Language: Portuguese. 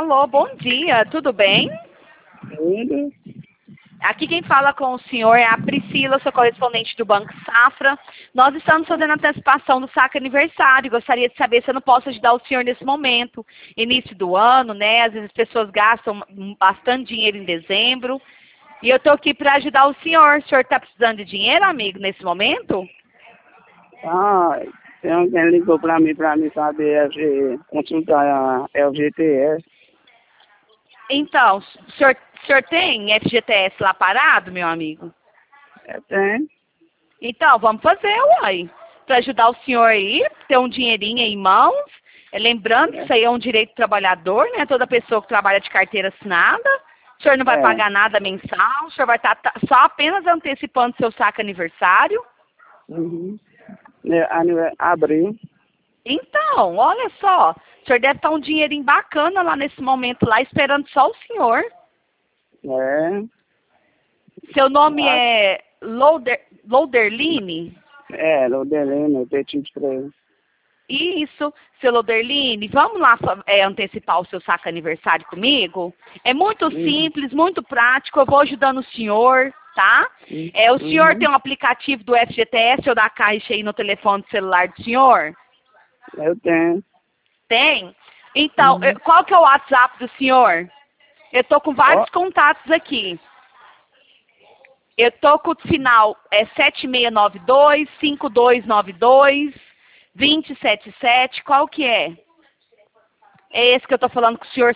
Alô, bom dia, tudo bem? Tudo. Aqui quem fala com o senhor é a Priscila, sou correspondente do Banco Safra. Nós estamos fazendo a antecipação do saque aniversário. Gostaria de saber se eu não posso ajudar o senhor nesse momento. Início do ano, né? Às vezes as pessoas gastam bastante dinheiro em dezembro. E eu estou aqui para ajudar o senhor. O senhor está precisando de dinheiro, amigo, nesse momento? Ah, tem alguém ligou para mim saber consultar a FGTS. Então, o senhor tem FGTS lá parado, meu amigo? Tem. Então, vamos fazer, uai. Para ajudar o senhor aí, ter um dinheirinho aí em mãos. Lembrando que isso aí é um direito do trabalhador, né? Toda pessoa que trabalha de carteira assinada. O senhor não vai pagar nada mensal, o senhor vai estar só apenas antecipando seu saque aniversário. Uhum. Abril. Então, olha só, o senhor deve estar um dinheirinho bacana lá nesse momento, lá esperando só o senhor. É. Seu nome é Loderline? Lodelino, Petit Freio. Isso, seu Loderline, vamos lá antecipar o seu saque aniversário comigo? É muito simples, muito prático, eu vou ajudando o senhor, tá? O senhor tem um aplicativo do FGTS ou da Caixa aí no telefone celular do senhor? Eu tenho. Tem? Então, qual que é o WhatsApp do senhor? Eu tô com vários contatos aqui. Eu tô com o final 7692, 5292, 2077, qual que é? É esse que eu tô falando com o senhor